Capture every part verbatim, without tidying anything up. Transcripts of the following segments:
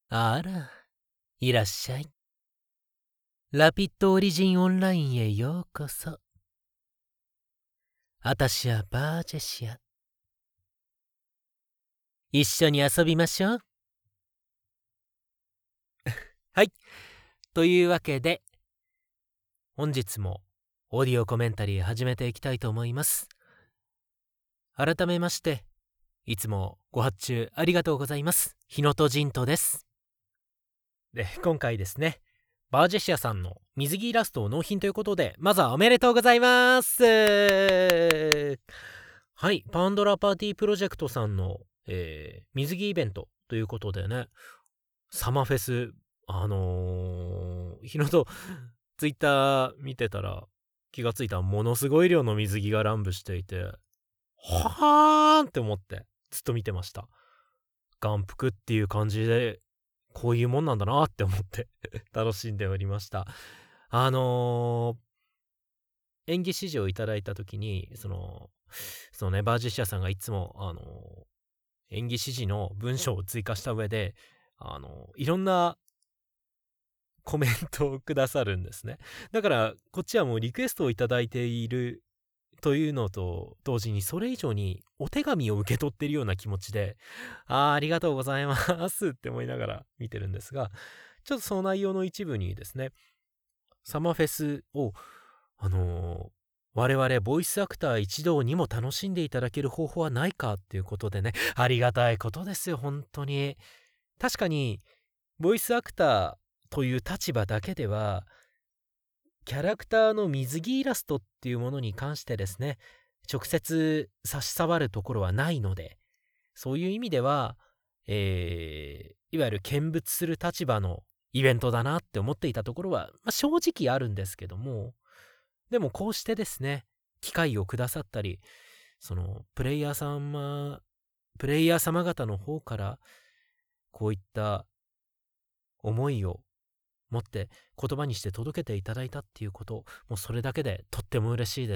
あら、いらっしゃい。ラピッドオリジンオンラインへようこそ。あたしはバージェシア。一緒に遊びましょう。はい。というわけで、本日もオーディオコメンタリー始めていきたいと思います。改めまして、いつもご発注ありがとうございます。日野とジントです。で、今回ですね、バージェシアさんの水着イラストを納品ということで、まずはおめでとうございます。はい、パンドラパーティープロジェクトさんの、えー、水着イベントということでね、サマフェス、あのー、日野とツイッター見てたら気がついたものすごい量の水着が乱舞していて、はーんって思ってずっと見てました。眼福っていう感じでこういうもんなんだなって思って楽しんでおりました。あのー、演技指示をいただいた時にそのそのねバージシアさんがいつもあのー、演技指示の文章を追加した上であのー、いろんなコメントをくださるんですね。だからこっちはもうリクエストをいただいているというのと同時にそれ以上にお手紙を受け取っているような気持ちで、あーありがとうございますって思いながら見てるんですが、ちょっとその内容の一部にですね、サマフェスをあのー、我々ボイスアクター一同にも楽しんでいただける方法はないかっていうことでね、ありがたいことですよ本当に。確かにボイスアクターという立場だけではキャラクターの水着イラストっていうものに関してですね、直接差し障るところはないので、そういう意味では、えー、いわゆる見物する立場のイベントだなって思っていたところは、まあ、正直あるんですけども、でもこうしてですね、機会をくださったり、そのプレイヤー様、プレイヤー様方の方からこういった思いを持って言葉にして届けていただいたっていうこと、もうそれだけでとっても嬉しいです。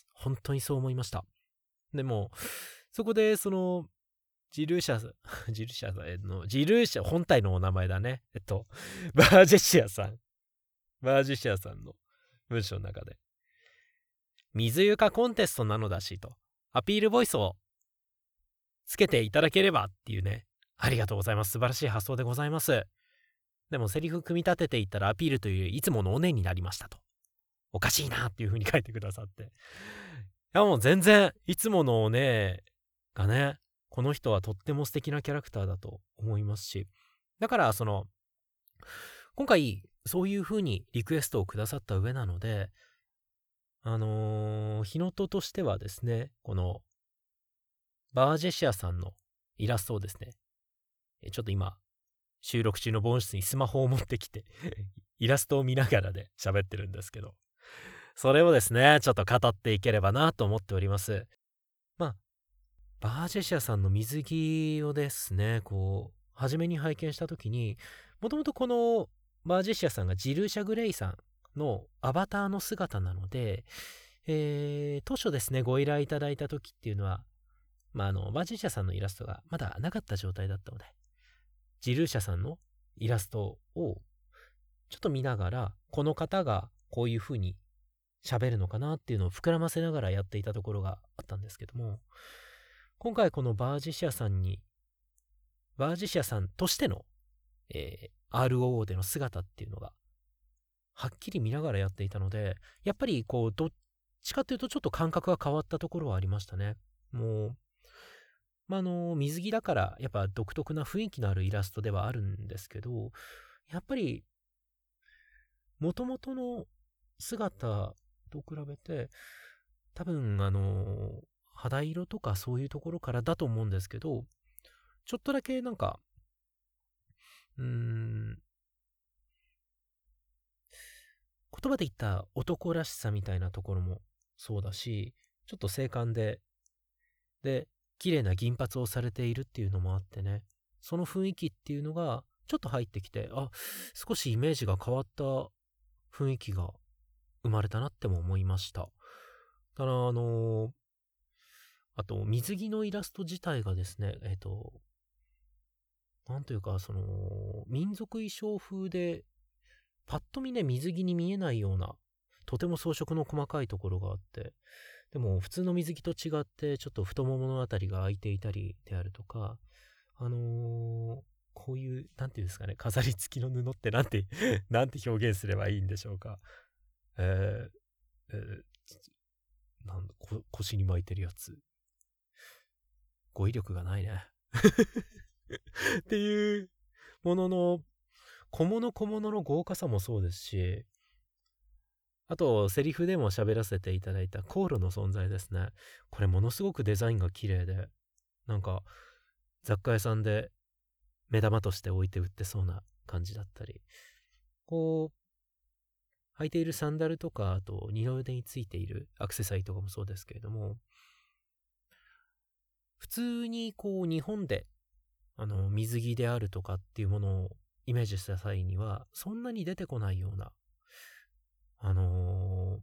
本当にそう思いました。でもそこでそのジルーシャジルーシャのジルーシャ本体のお名前だね、えっとバージェシアさんバージェシアさんの文章の中で、水床コンテストなのだしとアピールボイスをつけていただければっていうね、ありがとうございます。素晴らしい発想でございます。でもセリフ組み立てていったらアピールといういつものおねになりましたと。おかしいなっていう風に書いてくださって。いやもう全然いつものおねがね、この人はとっても素敵なキャラクターだと思いますし、だからその、今回そういう風にリクエストをくださった上なので、あのー、日のととしてはですね、この、バージェシアさんのイラストをですね、ちょっと今、収録中の防音室にスマホを持ってきてイラストを見ながらで喋ってるんですけど、それをですねちょっと語っていければなと思っております。まあバージェシアさんの水着をですねこう初めに拝見した時に、もともとこのバージェシアさんがジルーシャ・グレイさんのアバターの姿なので、えー、当初ですねご依頼いただいた時っていうのは、まあ、あのバージェシアさんのイラストがまだなかった状態だったので、ジルーシャさんのイラストをちょっと見ながら、この方がこういう風に喋るのかなっていうのを膨らませながらやっていたところがあったんですけども、今回このバージシアさんに、バージシアさんとしての、えー、アールオーオー での姿っていうのが、はっきり見ながらやっていたので、やっぱりこう、どっちかっていうとちょっと感覚が変わったところはありましたね。もう、まあ、あの、水着だから、やっぱ独特な雰囲気のあるイラストではあるんですけど、やっぱり、もともとの姿と比べて、多分、あの、肌色とかそういうところからだと思うんですけど、ちょっとだけなんか、うーん、言葉で言った男らしさみたいなところもそうだし、ちょっと精悍で、で、綺麗な銀髪をされているっていうのもあってね、その雰囲気っていうのがちょっと入ってきて、あ、少しイメージが変わった雰囲気が生まれたなっても思いました。ただ、あのー、あと、水着のイラスト自体がですね、えっと、 なんというか、その、民族衣装風で、パッと見ね、水着に見えないような、とても装飾の細かいところがあって、でも普通の水着と違って、ちょっと太もものあたりが開いていたりであるとか、あのー、こういう、なんていうんですかね、飾り付きの布ってなんて、なんて表現すればいいんでしょうか。えー、えー、なんだ、こ腰に巻いてるやつ。語彙力がないね。っていうものの、小物小物の豪華さもそうですし、あと、セリフでも喋らせていただいた航路の存在ですね。これものすごくデザインが綺麗で、なんか、雑貨屋さんで目玉として置いて売ってそうな感じだったり、こう、履いているサンダルとか、あと二の腕についているアクセサリーとかもそうですけれども、普通にこう日本であの水着であるとかっていうものをイメージした際にはそんなに出てこないような、あの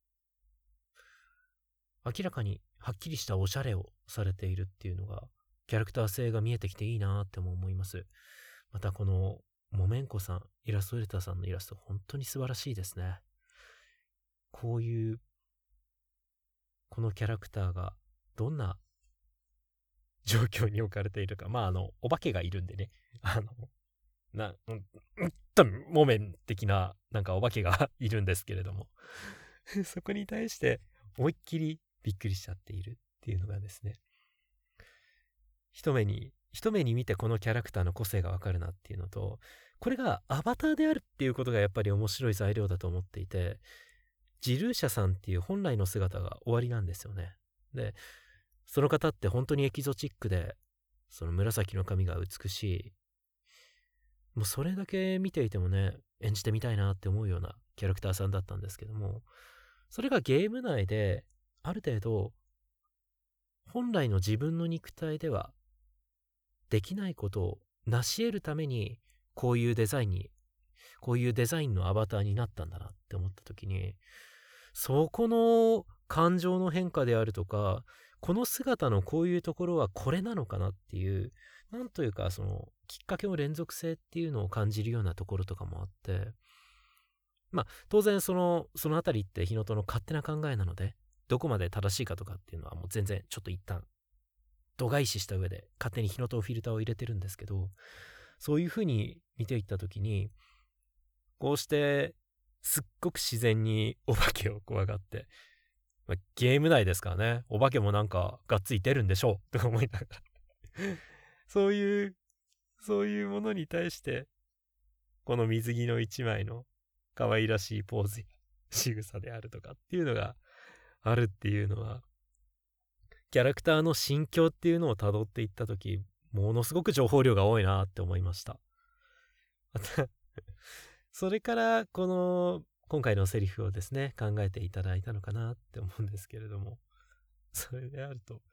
ー明らかにはっきりしたおしゃれをされているっていうのがキャラクター性が見えてきていいなっても思います。またこのモメンコさん、イラストレーターさんのイラスト本当に素晴らしいですね。こういうこのキャラクターがどんな状況に置かれているか。まああのお化けがいるんでね、あのな、うん、うんと、モメン的な、なんかお化けがいるんですけれどもそこに対して、思いっきりびっくりしちゃっているっていうのがですね、一目に、一目に見てこのキャラクターの個性がわかるなっていうのと、これがアバターであるっていうことがやっぱり面白い材料だと思っていて、ジルーシャさんっていう本来の姿が終わりなんですよね。で、その方って本当にエキゾチックで、その紫の髪が美しい、もうそれだけ見ていてもね、演じてみたいなって思うようなキャラクターさんだったんですけども、それがゲーム内である程度本来の自分の肉体ではできないことを成し得るためにこういうデザインにこういうデザインのアバターになったんだなって思った時に、そこの感情の変化であるとか、この姿のこういうところはこれなのかなっていう、なんというかそのきっかけの連続性っていうのを感じるようなところとかもあって、まあ当然そのそのあたりって日野との勝手な考えなので、どこまで正しいかとかっていうのはもう全然ちょっと一旦度外視した上で勝手に日野とフィルターを入れてるんですけど、そういう風に見ていった時に、こうしてすっごく自然にお化けを怖がって、まあ、ゲーム内ですからね、お化けもなんかがっついてるんでしょうとか思いながらそういうそういうものに対してこの水着の一枚の可愛らしいポーズや仕草であるとかっていうのがあるっていうのは、キャラクターの心境っていうのを辿っていった時、ものすごく情報量が多いなって思いました。またそれからこの今回のセリフをですね考えていただいたのかなって思うんですけれども、それであると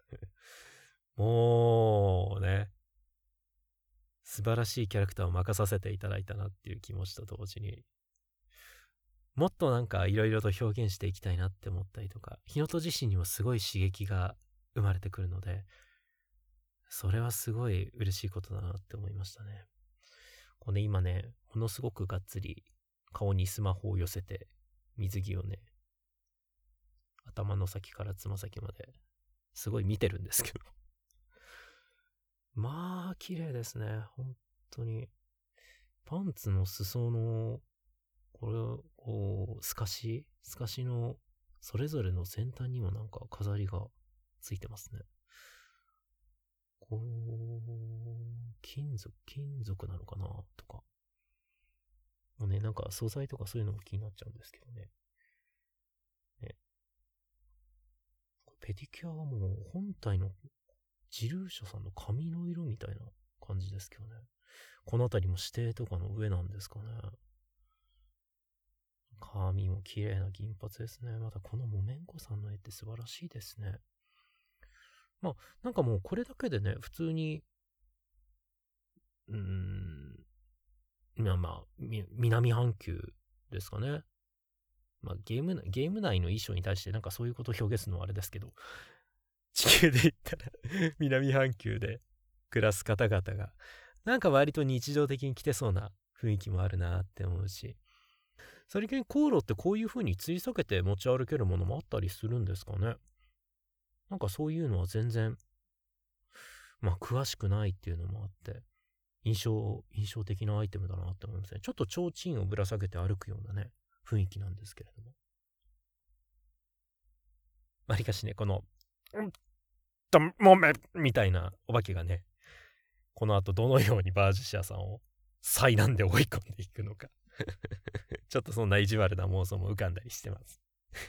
もうね、素晴らしいキャラクターを任させていただいたなっていう気持ちと同時に、もっとなんかいろいろと表現していきたいなって思ったりとか、日野と自身にもすごい刺激が生まれてくるので、それはすごい嬉しいことだなって思いましたね。これ今ね、ものすごくがっつり顔にスマホを寄せて水着をね、頭の先からつま先まですごい見てるんですけどまあ綺麗ですね、本当に。パンツの裾のこれこう透かし透かしのそれぞれの先端にもなんか飾りがついてますね。こう金属金属なのかなとかもうね、なんか素材とかそういうのも気になっちゃうんですけどね。ね、ペディキュアはもう本体のジルーシャさんの髪の色みたいな感じですけどね。この辺りも指定とかの上なんですかね。髪も綺麗な銀髪ですね。またこのモメンコさんの絵って素晴らしいですね。まあなんかもうこれだけでね、普通にうーんまあまあ南半球ですかね。まあゲームゲーム内の衣装に対してなんかそういうことを表現するのはあれですけど、地球で言ったら南半球で暮らす方々がなんか割と日常的に来てそうな雰囲気もあるなって思うし、さりげに航路ってこういう風に吊り下げて持ち歩けるものもあったりするんですかね。なんかそういうのは全然まあ詳しくないっていうのもあって印象印象的なアイテムだなって思いますね。ちょっと提灯をぶら下げて歩くようなね雰囲気なんですけれども、わりかしねこのうんともめみたいなお化けがね、この後どのようにバージシアさんを災難で追い込んでいくのかちょっとそんな意地悪な妄想も浮かんだりしてます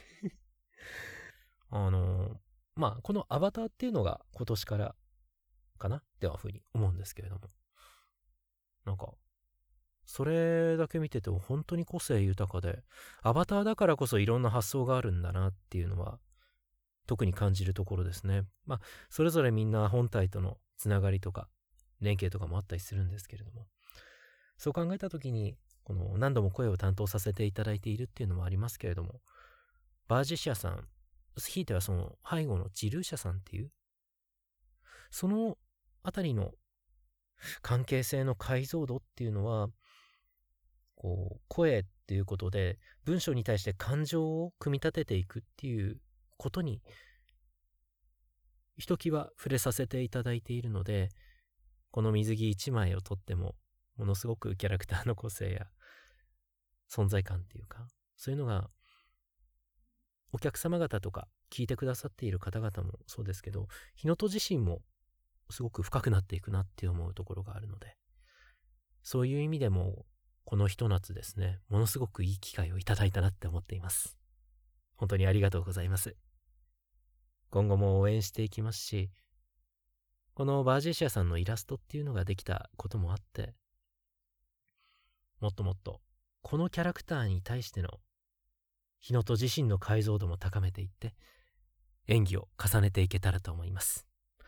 あのー、まあこのアバターっていうのが今年からかなってはふうに思うんですけれども、なんかそれだけ見てても本当に個性豊かで、アバターだからこそいろんな発想があるんだなっていうのは特に感じるところですね。まあそれぞれみんな本体とのつながりとか連携とかもあったりするんですけれども、そう考えた時にこの何度も声を担当させていただいているっていうのもありますけれども、バージシアさん、ひいてはその背後のジルーシャさんっていうそのあたりの関係性の解像度っていうのは、こう声っていうことで文章に対して感情を組み立てていくっていうことにひときわ触れさせていただいているので、この水着一枚をとってもものすごくキャラクターの個性や存在感っていうか、そういうのがお客様方とか聞いてくださっている方々もそうですけど、日の戸自身もすごく深くなっていくなって思うところがあるので、そういう意味でもこのひと夏ですね、ものすごくいい機会をいただいたなって思っています。本当にありがとうございます。今後も応援していきますし、このバージーシアさんのイラストっていうのができたこともあって、もっともっとこのキャラクターに対しての日の戸自身の解像度も高めていって演技を重ねていけたらと思います。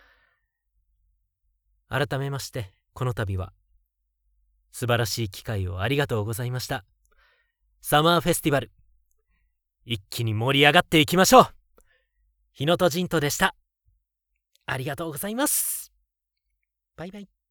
改めましてこの度は素晴らしい機会をありがとうございました。サマーフェスティバル一気に盛り上がっていきましょう。日の戸ジントでした。ありがとうございます。バイバイ。